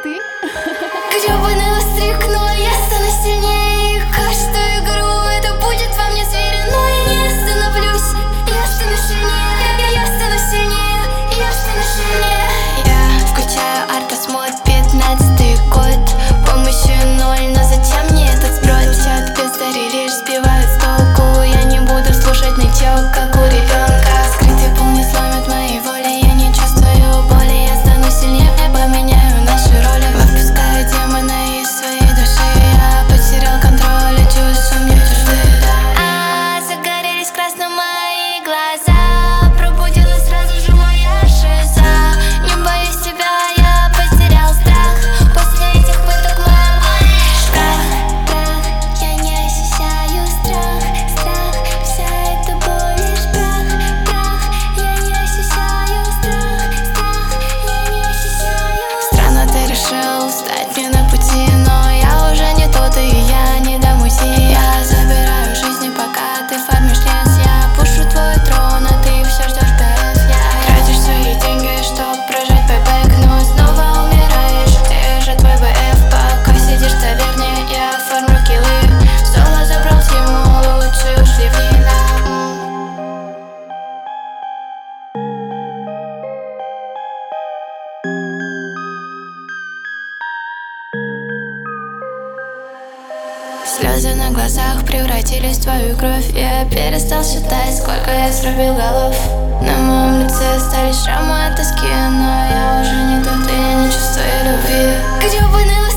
ты? Грёбаный острик, но я стану сильнее. И каждую игру это будет во мне зверь. Но я не остановлюсь, я стану сильнее. Я стану сильнее, я стану сильнее. Я включаю артосмод, 15-й год. Помощи ноль, но зачем мне этот сброд? Все пиздари лишь сбивают с толку. Я не буду слушать нытьё, как у ребенка. Скрытый пол не сломит моей воли. Я не чувствую боли, я стану сильнее. Поменяю наши роли, выпускаю демона из своей души. Я потерял контроль, и чувства мне чужды. Загорелись красным мои глаза. Пробудилась сразу же моя шиза. Не боюсь тебя, я потерял страх. После этих пыток мой прах. Я не ощущаю страх. Вся эта боль лишь прах. Я не ощущаю страх. Я не ощущаю. Странно ты решил встать мне на пути, но я уже не тот, и я не дам уйти. Я забираю жизни, пока ты фармишь лес. Я пушу твой трон, а ты все ждешь БФ. Тратишь свои деньги, чтоб прожать бэбэк, но снова умираешь. Ты же твой БФ, пока сидишь в таверне. Я фармлю киллы, соло забрал ему, лучше ушли в нина. Слезы на глазах превратились в твою кровь. Я перестал считать, сколько я срубил голов. На моем лице остались шрамы от тоски, но я уже не тот, и я не чувствую любви. Грёбаный